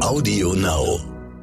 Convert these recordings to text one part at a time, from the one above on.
Audio Now.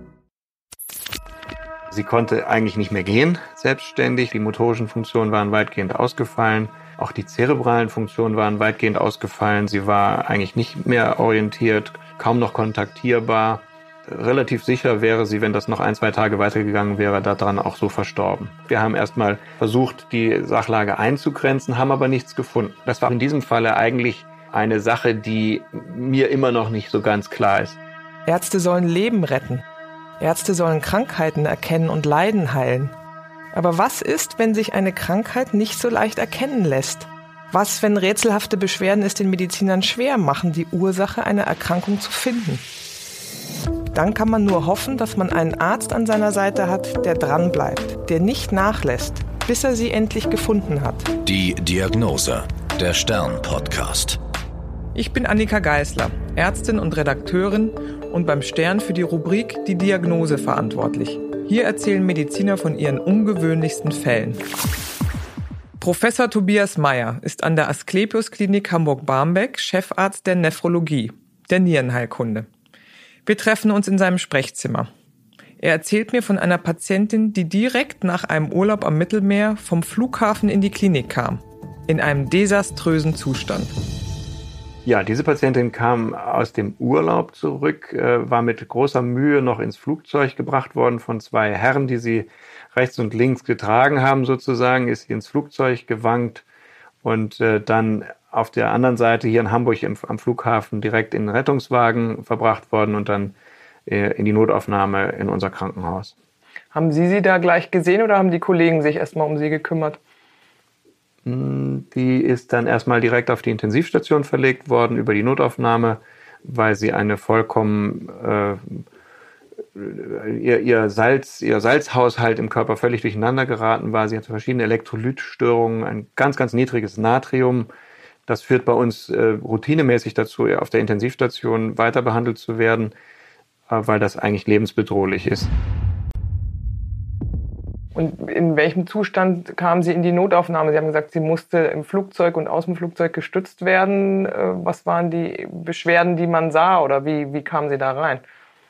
Sie konnte eigentlich nicht mehr gehen, selbstständig. Die motorischen Funktionen waren weitgehend ausgefallen. Auch die zerebralen Funktionen waren weitgehend ausgefallen. Sie war eigentlich nicht mehr orientiert, kaum noch kontaktierbar. Relativ sicher wäre sie, wenn das noch 1-2 Tage weitergegangen wäre, daran auch so verstorben. Wir haben erstmal versucht, die Sachlage einzugrenzen, haben aber nichts gefunden. Das war in diesem Falle eigentlich eine Sache, die mir immer noch nicht so ganz klar ist. Ärzte sollen Leben retten. Ärzte sollen Krankheiten erkennen und Leiden heilen. Aber was ist, wenn sich eine Krankheit nicht so leicht erkennen lässt? Was, wenn rätselhafte Beschwerden es den Medizinern schwer machen, die Ursache einer Erkrankung zu finden? Dann kann man nur hoffen, dass man einen Arzt an seiner Seite hat, der dranbleibt, der nicht nachlässt, bis er sie endlich gefunden hat. Die Diagnose, der Stern-Podcast. Ich bin Annika Geisler, Ärztin und Redakteurin und beim Stern für die Rubrik Die Diagnose verantwortlich. Hier erzählen Mediziner von ihren ungewöhnlichsten Fällen. Professor Tobias Meyer ist an der Asklepios-Klinik Hamburg-Barmbek Chefarzt der Nephrologie, der Nierenheilkunde. Wir treffen uns in seinem Sprechzimmer. Er erzählt mir von einer Patientin, die direkt nach einem Urlaub am Mittelmeer vom Flughafen in die Klinik kam. In einem desaströsen Zustand. Ja, diese Patientin kam aus dem Urlaub zurück, war mit großer Mühe noch ins Flugzeug gebracht worden von 2 Herren, die sie rechts und links getragen haben sozusagen, ist sie ins Flugzeug gewankt und dann auf der anderen Seite hier in Hamburg am Flughafen direkt in den Rettungswagen verbracht worden und dann in die Notaufnahme in unser Krankenhaus. Haben Sie da gleich gesehen oder haben die Kollegen sich erstmal um Sie gekümmert? Die ist dann erstmal direkt auf die Intensivstation verlegt worden über die Notaufnahme, weil sie eine vollkommen ihr Salzhaushalt im Körper völlig durcheinander geraten war. Sie hatte verschiedene Elektrolytstörungen, ein ganz, ganz niedriges Natrium. Das führt bei uns routinemäßig dazu, auf der Intensivstation weiter behandelt zu werden, weil das eigentlich lebensbedrohlich ist. Und in welchem Zustand kam sie in die Notaufnahme? Sie haben gesagt, sie musste im Flugzeug und aus dem Flugzeug gestützt werden. Was waren die Beschwerden, die man sah, oder wie kam sie da rein?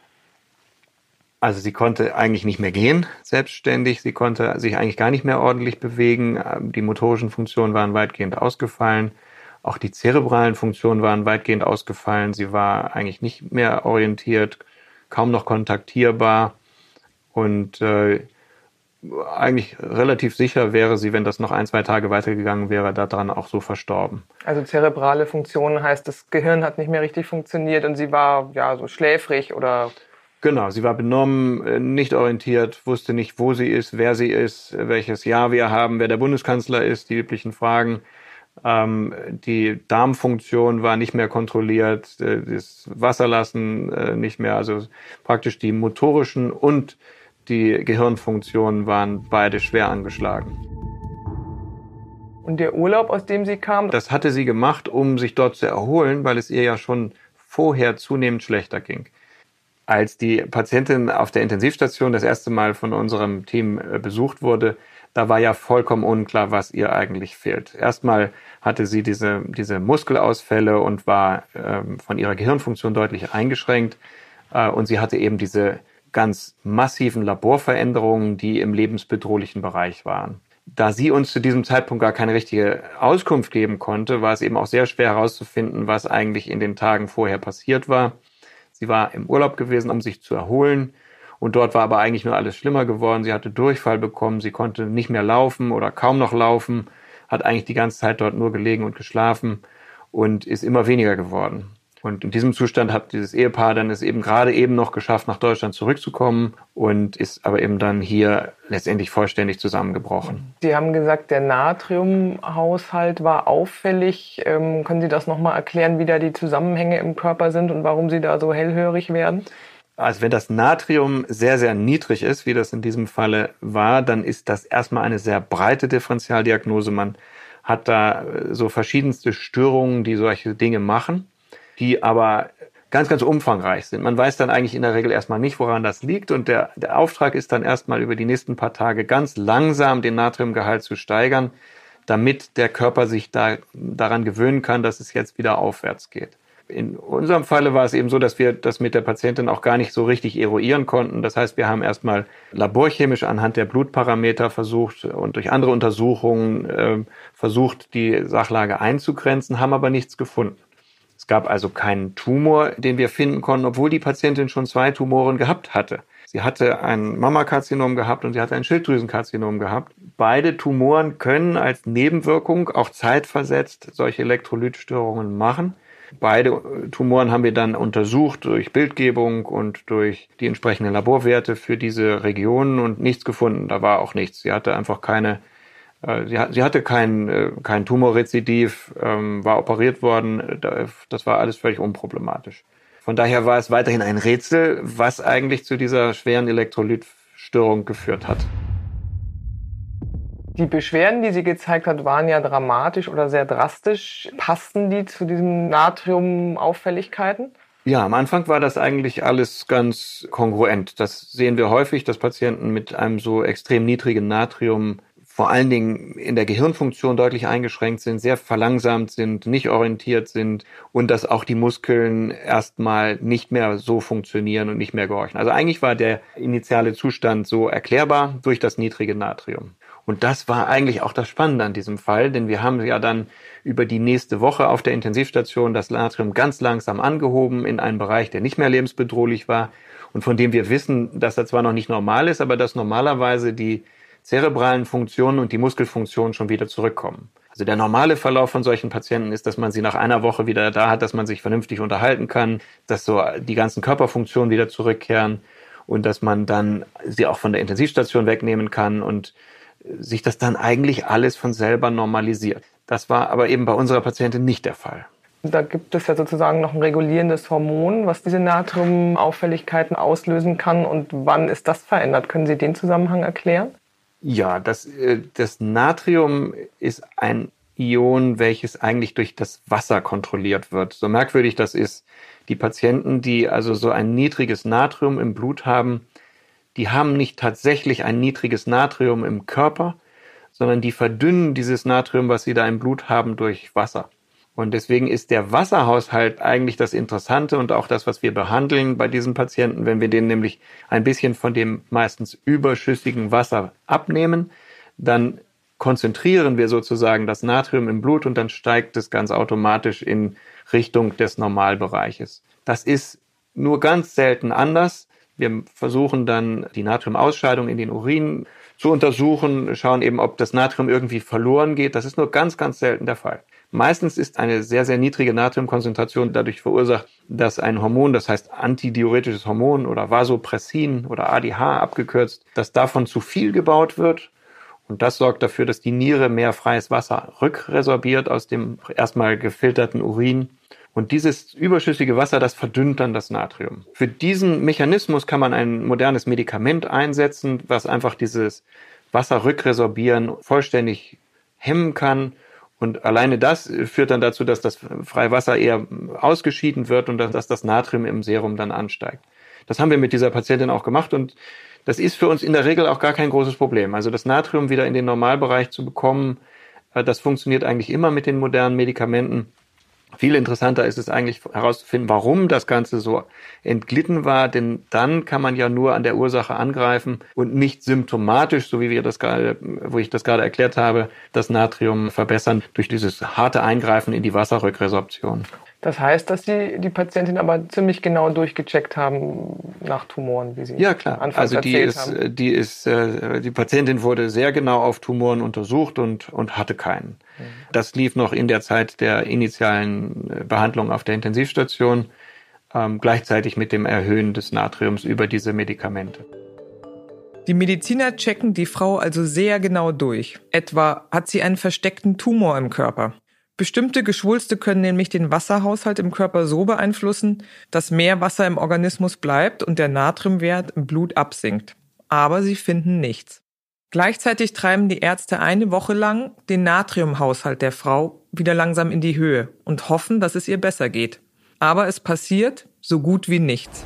Also sie konnte eigentlich nicht mehr gehen, selbstständig. Sie konnte sich eigentlich gar nicht mehr ordentlich bewegen. Die motorischen Funktionen waren weitgehend ausgefallen. Auch die zerebralen Funktionen waren weitgehend ausgefallen. Sie war eigentlich nicht mehr orientiert, kaum noch kontaktierbar und eigentlich relativ sicher wäre sie, wenn das noch 1-2 Tage weitergegangen wäre, daran auch so verstorben. Also zerebrale Funktionen heißt, das Gehirn hat nicht mehr richtig funktioniert und sie war ja so schläfrig oder... Genau, sie war benommen, nicht orientiert, wusste nicht, wo sie ist, wer sie ist, welches Jahr wir haben, wer der Bundeskanzler ist, die üblichen Fragen. Die Darmfunktion war nicht mehr kontrolliert, das Wasserlassen nicht mehr, also praktisch die motorischen und die Gehirnfunktionen waren beide schwer angeschlagen. Und der Urlaub, aus dem sie kam? Das hatte sie gemacht, um sich dort zu erholen, weil es ihr ja schon vorher zunehmend schlechter ging. Als die Patientin auf der Intensivstation das erste Mal von unserem Team besucht wurde, da war ja vollkommen unklar, was ihr eigentlich fehlt. Erstmal hatte sie diese Muskelausfälle und war von ihrer Gehirnfunktion deutlich eingeschränkt. Und sie hatte eben diese ganz massiven Laborveränderungen, die im lebensbedrohlichen Bereich waren. Da sie uns zu diesem Zeitpunkt gar keine richtige Auskunft geben konnte, war es eben auch sehr schwer herauszufinden, was eigentlich in den Tagen vorher passiert war. Sie war im Urlaub gewesen, um sich zu erholen. Und dort war aber eigentlich nur alles schlimmer geworden. Sie hatte Durchfall bekommen, sie konnte nicht mehr laufen oder kaum noch laufen, hat eigentlich die ganze Zeit dort nur gelegen und geschlafen und ist immer weniger geworden. Und in diesem Zustand hat dieses Ehepaar dann es eben gerade eben noch geschafft, nach Deutschland zurückzukommen und ist aber eben dann hier letztendlich vollständig zusammengebrochen. Sie haben gesagt, der Natriumhaushalt war auffällig. Können Sie das nochmal erklären, wie da die Zusammenhänge im Körper sind und warum Sie da so hellhörig werden? Also wenn das Natrium sehr, sehr niedrig ist, wie das in diesem Falle war, dann ist das erstmal eine sehr breite Differentialdiagnose. Man hat da so verschiedenste Störungen, die solche Dinge machen, die aber ganz, ganz umfangreich sind. Man weiß dann eigentlich in der Regel erstmal nicht, woran das liegt. Und der Auftrag ist dann erstmal über die nächsten paar Tage ganz langsam den Natriumgehalt zu steigern, damit der Körper sich daran gewöhnen kann, dass es jetzt wieder aufwärts geht. In unserem Falle war es eben so, dass wir das mit der Patientin auch gar nicht so richtig eruieren konnten. Das heißt, wir haben erstmal laborchemisch anhand der Blutparameter versucht und durch andere Untersuchungen versucht, die Sachlage einzugrenzen, haben aber nichts gefunden. Es gab also keinen Tumor, den wir finden konnten, obwohl die Patientin schon 2 Tumoren gehabt hatte. Sie hatte ein Mammakarzinom gehabt und sie hatte ein Schilddrüsenkarzinom gehabt. Beide Tumoren können als Nebenwirkung auch zeitversetzt solche Elektrolytstörungen machen. Beide Tumoren haben wir dann untersucht durch Bildgebung und durch die entsprechenden Laborwerte für diese Regionen und nichts gefunden. Da war auch nichts. Sie hatte einfach sie hatte kein Tumorrezidiv, war operiert worden. Das war alles völlig unproblematisch. Von daher war es weiterhin ein Rätsel, was eigentlich zu dieser schweren Elektrolytstörung geführt hat. Die Beschwerden, die sie gezeigt hat, waren ja dramatisch oder sehr drastisch. Passten die zu diesen Natriumauffälligkeiten? Ja, am Anfang war das eigentlich alles ganz kongruent. Das sehen wir häufig, dass Patienten mit einem so extrem niedrigen Natrium vor allen Dingen in der Gehirnfunktion deutlich eingeschränkt sind, sehr verlangsamt sind, nicht orientiert sind und dass auch die Muskeln erstmal nicht mehr so funktionieren und nicht mehr gehorchen. Also eigentlich war der initiale Zustand so erklärbar durch das niedrige Natrium. Und das war eigentlich auch das Spannende an diesem Fall, denn wir haben ja dann über die nächste Woche auf der Intensivstation das Natrium ganz langsam angehoben in einen Bereich, der nicht mehr lebensbedrohlich war und von dem wir wissen, dass er zwar noch nicht normal ist, aber dass normalerweise die zerebralen Funktionen und die Muskelfunktionen schon wieder zurückkommen. Also der normale Verlauf von solchen Patienten ist, dass man sie nach einer Woche wieder da hat, dass man sich vernünftig unterhalten kann, dass so die ganzen Körperfunktionen wieder zurückkehren und dass man dann sie auch von der Intensivstation wegnehmen kann und sich das dann eigentlich alles von selber normalisiert. Das war aber eben bei unserer Patientin nicht der Fall. Da gibt es ja sozusagen noch ein regulierendes Hormon, was diese Natriumauffälligkeiten auslösen kann. Und wann ist das verändert? Können Sie den Zusammenhang erklären? Ja, das Natrium ist ein Ion, welches eigentlich durch das Wasser kontrolliert wird. So merkwürdig das ist. Die Patienten, die also so ein niedriges Natrium im Blut haben, die haben nicht tatsächlich ein niedriges Natrium im Körper, sondern die verdünnen dieses Natrium, was sie da im Blut haben, durch Wasser. Und deswegen ist der Wasserhaushalt eigentlich das Interessante und auch das, was wir behandeln bei diesen Patienten, wenn wir denen nämlich ein bisschen von dem meistens überschüssigen Wasser abnehmen, dann konzentrieren wir sozusagen das Natrium im Blut und dann steigt es ganz automatisch in Richtung des Normalbereiches. Das ist nur ganz selten anders. Wir versuchen dann die Natriumausscheidung in den Urin zu untersuchen, schauen eben, ob das Natrium irgendwie verloren geht. Das ist nur ganz, ganz selten der Fall. Meistens ist eine sehr, sehr niedrige Natriumkonzentration dadurch verursacht, dass ein Hormon, das heißt antidiuretisches Hormon oder Vasopressin oder ADH abgekürzt, dass davon zu viel gebaut wird. Und das sorgt dafür, dass die Niere mehr freies Wasser rückresorbiert aus dem erstmal gefilterten Urin. Und dieses überschüssige Wasser, das verdünnt dann das Natrium. Für diesen Mechanismus kann man ein modernes Medikament einsetzen, was einfach dieses Wasserrückresorbieren vollständig hemmen kann. Und alleine das führt dann dazu, dass das freie Wasser eher ausgeschieden wird und dass das Natrium im Serum dann ansteigt. Das haben wir mit dieser Patientin auch gemacht und das ist für uns in der Regel auch gar kein großes Problem. Also das Natrium wieder in den Normalbereich zu bekommen, das funktioniert eigentlich immer mit den modernen Medikamenten. Viel interessanter ist es eigentlich herauszufinden, warum das Ganze so entglitten war, denn dann kann man ja nur an der Ursache angreifen und nicht symptomatisch, so wie wo ich das gerade erklärt habe, das Natrium verbessern durch dieses harte Eingreifen in die Wasserrückresorption. Das heißt, dass Sie die Patientin aber ziemlich genau durchgecheckt haben nach Tumoren, wie Sie ja, klar. anfangs erzählt haben. Die Patientin wurde sehr genau auf Tumoren untersucht und hatte keinen. Das lief noch in der Zeit der initialen Behandlung auf der Intensivstation, gleichzeitig mit dem Erhöhen des Natriums über diese Medikamente. Die Mediziner checken die Frau also sehr genau durch. Etwa hat sie einen versteckten Tumor im Körper. Bestimmte Geschwulste können nämlich den Wasserhaushalt im Körper so beeinflussen, dass mehr Wasser im Organismus bleibt und der Natriumwert im Blut absinkt. Aber sie finden nichts. Gleichzeitig treiben die Ärzte eine Woche lang den Natriumhaushalt der Frau wieder langsam in die Höhe und hoffen, dass es ihr besser geht. Aber es passiert so gut wie nichts.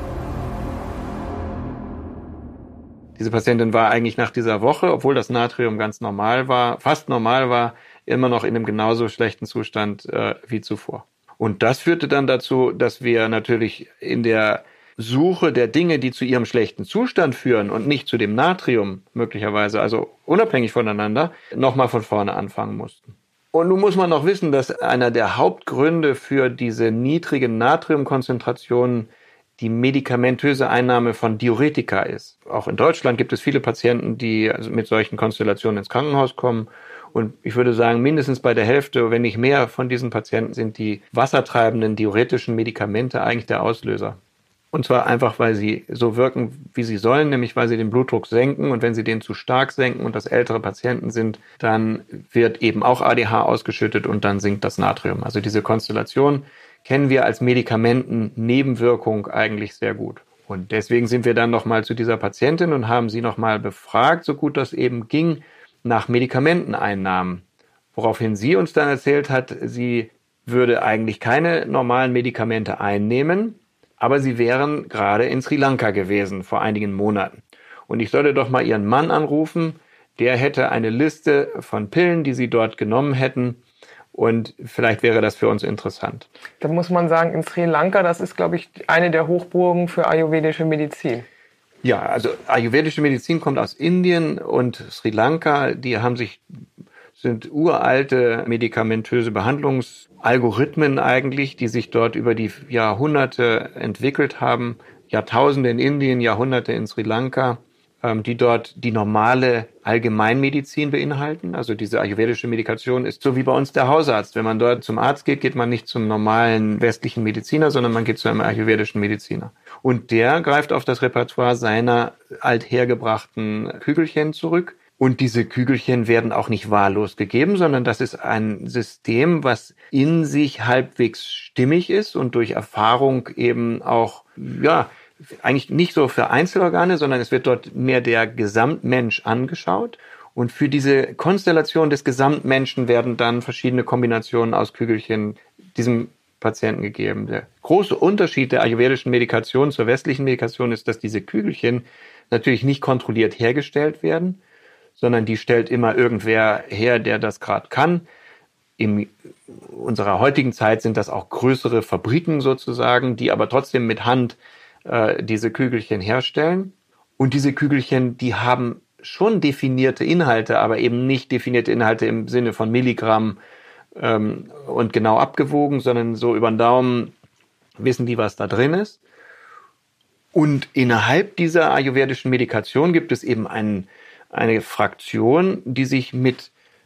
Diese Patientin war eigentlich nach dieser Woche, obwohl das Natrium ganz normal war, fast normal war, immer noch in einem genauso schlechten Zustand wie zuvor. Und das führte dann dazu, dass wir natürlich in der Suche der Dinge, die zu ihrem schlechten Zustand führen und nicht zu dem Natrium möglicherweise, also unabhängig voneinander, nochmal von vorne anfangen mussten. Und nun muss man noch wissen, dass einer der Hauptgründe für diese niedrigen Natriumkonzentrationen die medikamentöse Einnahme von Diuretika ist. Auch in Deutschland gibt es viele Patienten, die also mit solchen Konstellationen ins Krankenhaus kommen. Und ich würde sagen, mindestens bei der Hälfte, wenn nicht mehr von diesen Patienten sind die wassertreibenden diuretischen Medikamente eigentlich der Auslöser. Und zwar einfach, weil sie so wirken, wie sie sollen, nämlich weil sie den Blutdruck senken. Und wenn sie den zu stark senken und das ältere Patienten sind, dann wird eben auch ADH ausgeschüttet und dann sinkt das Natrium. Also diese Konstellation kennen wir als Medikamentennebenwirkung eigentlich sehr gut. Und deswegen sind wir dann nochmal zu dieser Patientin und haben sie nochmal befragt, so gut das eben ging, nach Medikamenteneinnahmen. Woraufhin sie uns dann erzählt hat, sie würde eigentlich keine normalen Medikamente einnehmen, aber sie wären gerade in Sri Lanka gewesen vor einigen Monaten. Und ich sollte doch mal ihren Mann anrufen, der hätte eine Liste von Pillen, die sie dort genommen hätten. Und vielleicht wäre das für uns interessant. Da muss man sagen, in Sri Lanka, das ist, glaube ich, eine der Hochburgen für ayurvedische Medizin. Ja, also ayurvedische Medizin kommt aus Indien und Sri Lanka, sind uralte medikamentöse Behandlungsalgorithmen eigentlich, die sich dort über die Jahrhunderte entwickelt haben. Jahrtausende in Indien, Jahrhunderte in Sri Lanka, die dort die normale Allgemeinmedizin beinhalten. Also diese ayurvedische Medikation ist so wie bei uns der Hausarzt. Wenn man dort zum Arzt geht, geht man nicht zum normalen westlichen Mediziner, sondern man geht zu einem ayurvedischen Mediziner. Und der greift auf das Repertoire seiner althergebrachten Kügelchen zurück. Und diese Kügelchen werden auch nicht wahllos gegeben, sondern das ist ein System, was in sich halbwegs stimmig ist und durch Erfahrung eben auch, eigentlich nicht so für Einzelorgane, sondern es wird dort mehr der Gesamtmensch angeschaut. Und für diese Konstellation des Gesamtmenschen werden dann verschiedene Kombinationen aus Kügelchen diesem Patienten gegeben. Der große Unterschied der ayurvedischen Medikation zur westlichen Medikation ist, dass diese Kügelchen natürlich nicht kontrolliert hergestellt werden, sondern die stellt immer irgendwer her, der das gerade kann. In unserer heutigen Zeit sind das auch größere Fabriken sozusagen, die aber trotzdem mit Hand diese Kügelchen herstellen. Und diese Kügelchen, die haben schon definierte Inhalte, aber eben nicht definierte Inhalte im Sinne von Milligramm und genau abgewogen, sondern so über den Daumen wissen die, was da drin ist. Und innerhalb dieser ayurvedischen Medikation gibt es eben eine Fraktion, die sich mit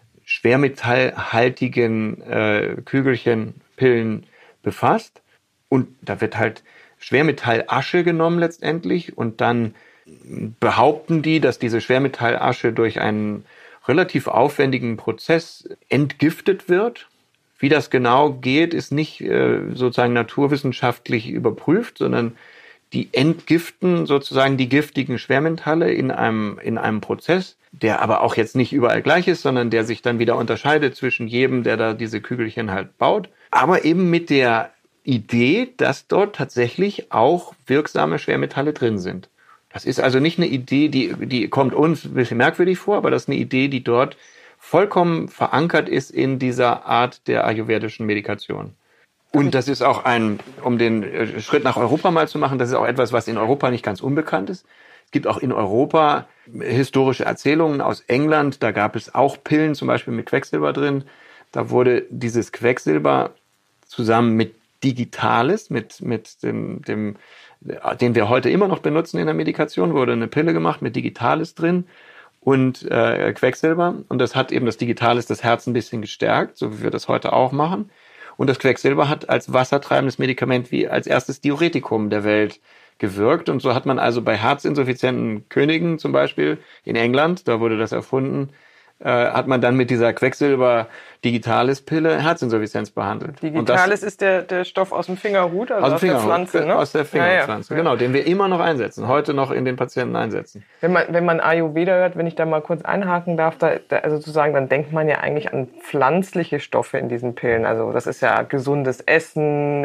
schwermetallhaltigen Kügelchen, Pillen befasst. Und da wird halt Schwermetallasche genommen letztendlich und dann behaupten die, dass diese Schwermetallasche durch einen relativ aufwendigen Prozess entgiftet wird. Wie das genau geht, ist nicht sozusagen naturwissenschaftlich überprüft, sondern die entgiften sozusagen die giftigen Schwermetalle in einem Prozess, der aber auch jetzt nicht überall gleich ist, sondern der sich dann wieder unterscheidet zwischen jedem, der da diese Kügelchen halt baut. Aber eben mit der Idee, dass dort tatsächlich auch wirksame Schwermetalle drin sind. Das ist also nicht eine Idee, die kommt uns ein bisschen merkwürdig vor, aber das ist eine Idee, die dort vollkommen verankert ist in dieser Art der ayurvedischen Medikation. Und das ist auch um den Schritt nach Europa mal zu machen, das ist auch etwas, was in Europa nicht ganz unbekannt ist. Es gibt auch in Europa historische Erzählungen aus England, da gab es auch Pillen, zum Beispiel mit Quecksilber drin. Da wurde dieses Quecksilber zusammen mit Digitalis, mit dem, den wir heute immer noch benutzen in der Medikation, wurde eine Pille gemacht mit Digitalis drin und Quecksilber. Und das hat eben das Digitalis das Herz ein bisschen gestärkt, so wie wir das heute auch machen. Und das Quecksilber hat als wassertreibendes Medikament wie als erstes Diuretikum der Welt gewirkt. Und so hat man also bei herzinsuffizienten Königen zum Beispiel in England, da wurde das erfunden, hat man dann mit dieser Quecksilber-Digitalis-Pille Herzinsuffizienz behandelt. Digitalis ist der Stoff aus dem Fingerhut, also aus der Pflanze, ne? Aus der Fingerpflanze, ja. Genau, den wir immer noch einsetzen, heute noch in den Patienten einsetzen. Wenn man Ayurveda hört, wenn ich da mal kurz einhaken darf, also sozusagen, dann denkt man ja eigentlich an pflanzliche Stoffe in diesen Pillen. Also das ist ja gesundes Essen,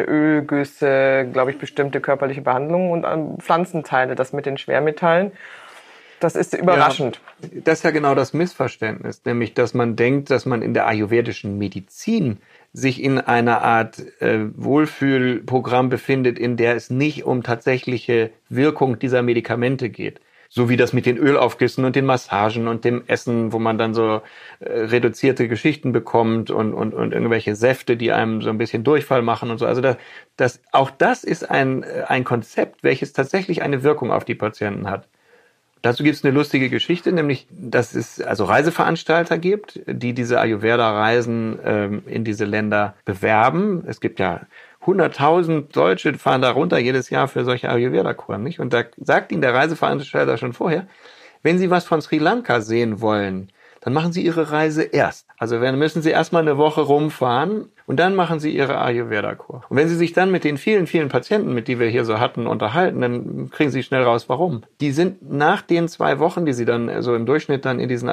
Ölgüsse, glaube ich, bestimmte körperliche Behandlungen und Pflanzenteile, das mit den Schwermetallen. Das ist überraschend. Ja, das ist ja genau das Missverständnis, nämlich, dass man denkt, dass man in der ayurvedischen Medizin sich in einer Art Wohlfühlprogramm befindet, in der es nicht um tatsächliche Wirkung dieser Medikamente geht. So wie das mit den Ölaufgüssen und den Massagen und dem Essen, wo man dann so reduzierte Geschichten bekommt und irgendwelche Säfte, die einem so ein bisschen Durchfall machen und so. Also auch das ist ein Konzept, welches tatsächlich eine Wirkung auf die Patienten hat. Dazu gibt es eine lustige Geschichte, nämlich, dass es also Reiseveranstalter gibt, die diese Ayurveda-Reisen in diese Länder bewerben. Es gibt ja 100.000 Deutsche fahren da runter jedes Jahr für solche Ayurveda-Kuren, nicht? Und da sagt Ihnen der Reiseveranstalter schon vorher, wenn Sie was von Sri Lanka sehen wollen, dann machen Sie Ihre Reise erst. Also müssen Sie erstmal eine Woche rumfahren und dann machen Sie Ihre Ayurveda-Kur. Und wenn Sie sich dann mit den vielen, vielen Patienten, mit die wir hier so hatten, unterhalten, dann kriegen Sie schnell raus, warum. Die sind nach den 2 Wochen, die Sie dann so im Durchschnitt dann in diesen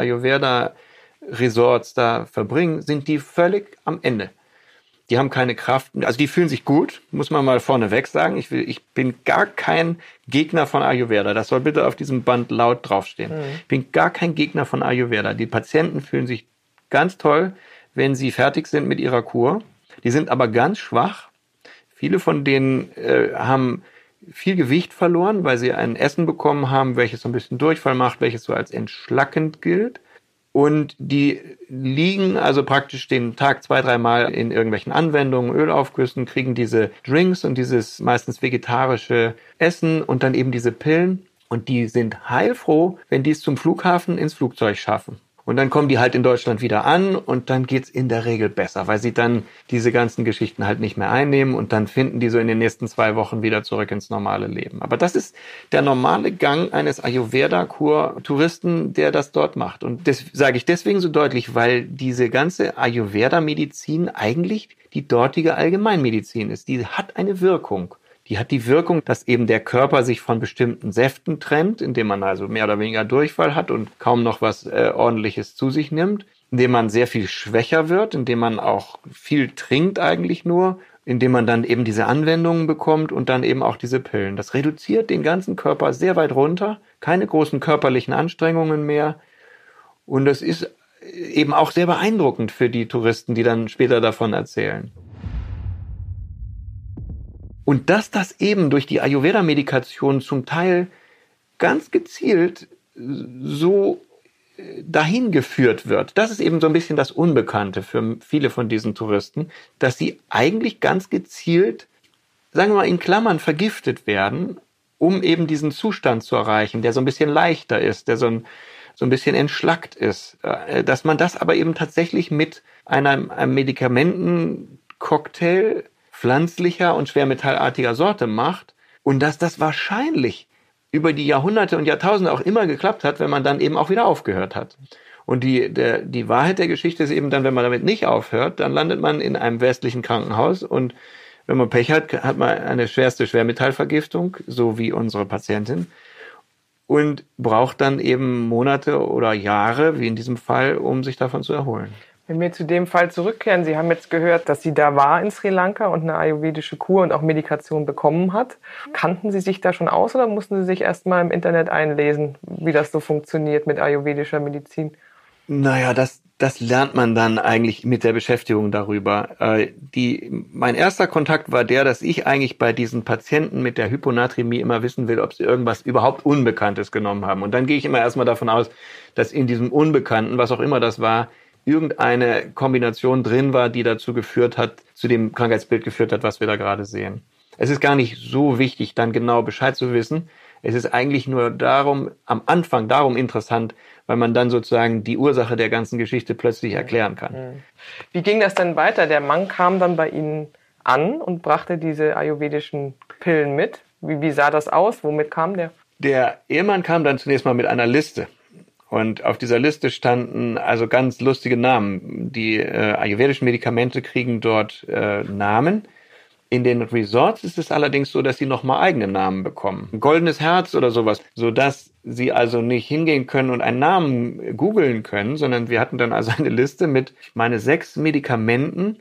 Ayurveda-Resorts da verbringen, sind die völlig am Ende. Die haben keine Kraft, also die fühlen sich gut, muss man mal vorneweg sagen. Ich bin gar kein Gegner von Ayurveda. Das soll bitte auf diesem Band laut draufstehen. Ich bin gar kein Gegner von Ayurveda. Die Patienten fühlen sich ganz toll, wenn sie fertig sind mit ihrer Kur. Die sind aber ganz schwach. Viele von denen haben viel Gewicht verloren, weil sie ein Essen bekommen haben, welches so ein bisschen Durchfall macht, welches so als entschlackend gilt. Und die liegen also praktisch den Tag 2-3 Mal in irgendwelchen Anwendungen, Ölaufgüssen, kriegen diese Drinks und dieses meistens vegetarische Essen und dann eben diese Pillen. Und die sind heilfroh, wenn die es zum Flughafen ins Flugzeug schaffen. Und dann kommen die halt in Deutschland wieder an und dann geht's in der Regel besser, weil sie dann diese ganzen Geschichten halt nicht mehr einnehmen und dann finden die so in den nächsten 2 Wochen wieder zurück ins normale Leben. Aber das ist der normale Gang eines Ayurveda-Kur-Touristen, der das dort macht. Und das sage ich deswegen so deutlich, weil diese ganze Ayurveda-Medizin eigentlich die dortige Allgemeinmedizin ist. Die hat eine Wirkung. Die hat die Wirkung, dass eben der Körper sich von bestimmten Säften trennt, indem man also mehr oder weniger Durchfall hat und kaum noch was Ordentliches zu sich nimmt, indem man sehr viel schwächer wird, indem man auch viel trinkt eigentlich nur, indem man dann eben diese Anwendungen bekommt und dann eben auch diese Pillen. Das reduziert den ganzen Körper sehr weit runter, keine großen körperlichen Anstrengungen mehr und das ist eben auch sehr beeindruckend für die Touristen, die dann später davon erzählen. Und dass das eben durch die Ayurveda-Medikation zum Teil ganz gezielt so dahin geführt wird, das ist eben so ein bisschen das Unbekannte für viele von diesen Touristen, dass sie eigentlich ganz gezielt, sagen wir mal in Klammern, vergiftet werden, um eben diesen Zustand zu erreichen, der so ein bisschen leichter ist, der so ein bisschen entschlackt ist. Dass man das aber eben tatsächlich mit einem Medikamentencocktail pflanzlicher und schwermetallartiger Sorte macht und dass das wahrscheinlich über die Jahrhunderte und Jahrtausende auch immer geklappt hat, wenn man dann eben auch wieder aufgehört hat. Und die Wahrheit der Geschichte ist eben dann, wenn man damit nicht aufhört, dann landet man in einem westlichen Krankenhaus und wenn man Pech hat, hat man eine schwerste Schwermetallvergiftung, so wie unsere Patientin, und braucht dann eben Monate oder Jahre, wie in diesem Fall, um sich davon zu erholen. Wenn wir zu dem Fall zurückkehren, Sie haben jetzt gehört, dass sie da war in Sri Lanka und eine ayurvedische Kur und auch Medikation bekommen hat. Kannten Sie sich da schon aus oder mussten Sie sich erst mal im Internet einlesen, wie das so funktioniert mit ayurvedischer Medizin? Naja, das lernt man dann eigentlich mit der Beschäftigung darüber. Mein erster Kontakt war der, dass ich eigentlich bei diesen Patienten mit der Hyponatremie immer wissen will, ob sie irgendwas überhaupt Unbekanntes genommen haben. Und dann gehe ich immer erstmal davon aus, dass in diesem Unbekannten, was auch immer das war, irgendeine Kombination drin war, die dazu geführt hat, zu dem Krankheitsbild geführt hat, was wir da gerade sehen. Es ist gar nicht so wichtig, dann genau Bescheid zu wissen. Es ist eigentlich nur am Anfang darum interessant, weil man dann sozusagen die Ursache der ganzen Geschichte plötzlich erklären kann. Wie ging das denn weiter? Der Mann kam dann bei Ihnen an und brachte diese ayurvedischen Pillen mit. Wie sah das aus? Womit kam der? Der Ehemann kam dann zunächst mal mit einer Liste. Und auf dieser Liste standen also ganz lustige Namen. Die ayurvedischen Medikamente kriegen dort Namen. In den Resorts ist es allerdings so, dass sie nochmal eigene Namen bekommen. Ein goldenes Herz oder sowas, sodass sie also nicht hingehen können und einen Namen googeln können, sondern wir hatten dann also eine Liste mit, ich meine, 6 Medikamenten,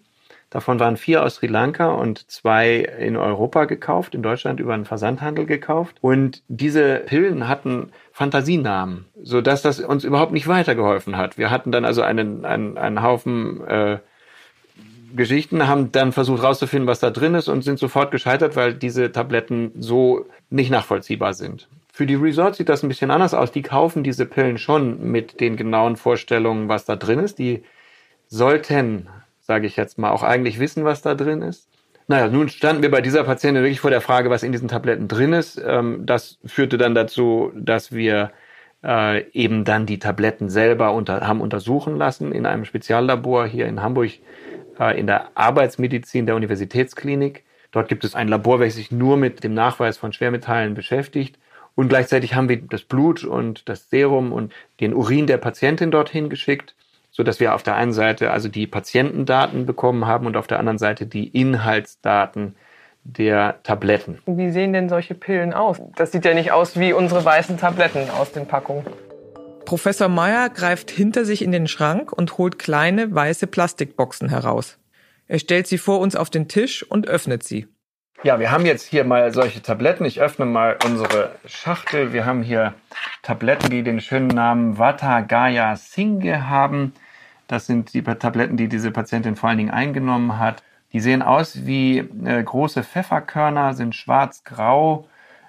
Davon waren 4 aus Sri Lanka und 2 in Europa gekauft, in Deutschland über einen Versandhandel gekauft. Und diese Pillen hatten Fantasienamen, sodass das uns überhaupt nicht weitergeholfen hat. Wir hatten dann also einen Haufen Geschichten, haben dann versucht rauszufinden, was da drin ist und sind sofort gescheitert, weil diese Tabletten so nicht nachvollziehbar sind. Für die Resorts sieht das ein bisschen anders aus. Die kaufen diese Pillen schon mit den genauen Vorstellungen, was da drin ist. Die sollten, sage ich jetzt mal, auch eigentlich wissen, was da drin ist. Naja, nun standen wir bei dieser Patientin wirklich vor der Frage, was in diesen Tabletten drin ist. Das führte dann dazu, dass wir eben dann die Tabletten selber haben untersuchen lassen in einem Speziallabor hier in Hamburg, in der Arbeitsmedizin der Universitätsklinik. Dort gibt es ein Labor, welches sich nur mit dem Nachweis von Schwermetallen beschäftigt. Und gleichzeitig haben wir das Blut und das Serum und den Urin der Patientin dorthin geschickt, sodass wir auf der einen Seite also die Patientendaten bekommen haben und auf der anderen Seite die Inhaltsdaten der Tabletten. Wie sehen denn solche Pillen aus? Das sieht ja nicht aus wie unsere weißen Tabletten aus den Packungen. Professor Meyer greift hinter sich in den Schrank und holt kleine weiße Plastikboxen heraus. Er stellt sie vor uns auf den Tisch und öffnet sie. Ja, wir haben jetzt hier mal solche Tabletten. Ich öffne mal unsere Schachtel. Wir haben hier Tabletten, die den schönen Namen Vata Gaya Singhe haben. Das sind die Tabletten, die diese Patientin vor allen Dingen eingenommen hat. Die sehen aus wie große Pfefferkörner, sind schwarz-grau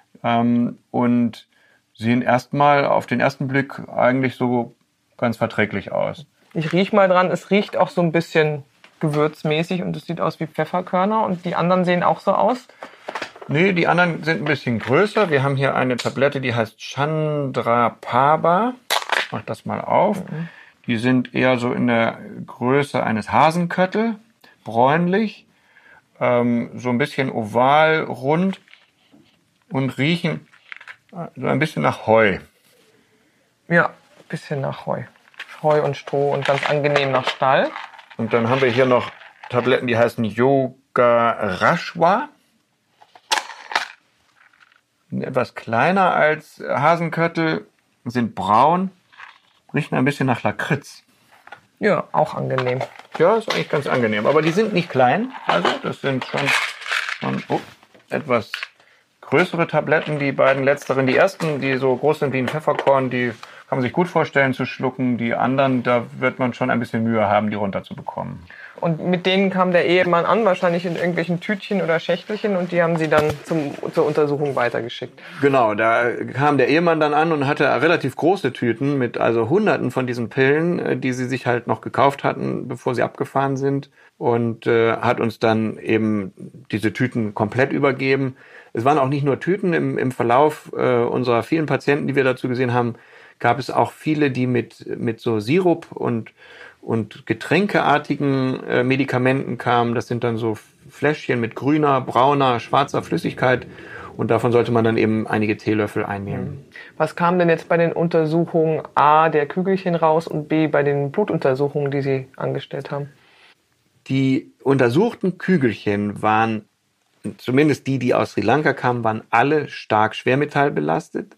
und sehen erstmal auf den ersten Blick eigentlich so ganz verträglich aus. Ich rieche mal dran, es riecht auch so ein bisschen gewürzmäßig und es sieht aus wie Pfefferkörner und die anderen sehen auch so aus? Nee, die anderen sind ein bisschen größer. Wir haben hier eine Tablette, die heißt Chandrapaba. Ich mach das mal auf. Die sind eher so in der Größe eines Hasenköttel, bräunlich, so ein bisschen oval, rund und riechen so ein bisschen nach Heu. Ja, ein bisschen nach Heu. Heu und Stroh und ganz angenehm nach Stall. Und dann haben wir hier noch Tabletten, die heißen Yoga Rashwa. Etwas kleiner als Hasenköttel, sind braun, riechen ein bisschen nach Lakritz. Ja, auch angenehm. Ja, ist eigentlich ganz angenehm. Aber die sind nicht klein. Also das sind schon etwas größere Tabletten, die beiden letzteren. Die ersten, die so groß sind wie ein Pfefferkorn, die kann man sich gut vorstellen zu schlucken. Die anderen, da wird man schon ein bisschen Mühe haben, die runterzubekommen. Und mit denen kam der Ehemann an, wahrscheinlich in irgendwelchen Tütchen oder Schächtelchen, und die haben sie dann zur Untersuchung weitergeschickt. Genau, da kam der Ehemann dann an und hatte relativ große Tüten mit also Hunderten von diesen Pillen, die sie sich halt noch gekauft hatten, bevor sie abgefahren sind, und hat uns dann eben diese Tüten komplett übergeben. Es waren auch nicht nur Tüten. Im Verlauf unserer vielen Patienten, die wir dazu gesehen haben, gab es auch viele, die mit so Sirup und getränkeartigen Medikamenten kamen. Das sind dann so Fläschchen mit grüner, brauner, schwarzer Flüssigkeit. Und davon sollte man dann eben einige Teelöffel einnehmen. Was kam denn jetzt bei den Untersuchungen A der Kügelchen raus und B bei den Blutuntersuchungen, die Sie angestellt haben? Die untersuchten Kügelchen waren, zumindest die aus Sri Lanka kamen, waren alle stark schwermetallbelastet.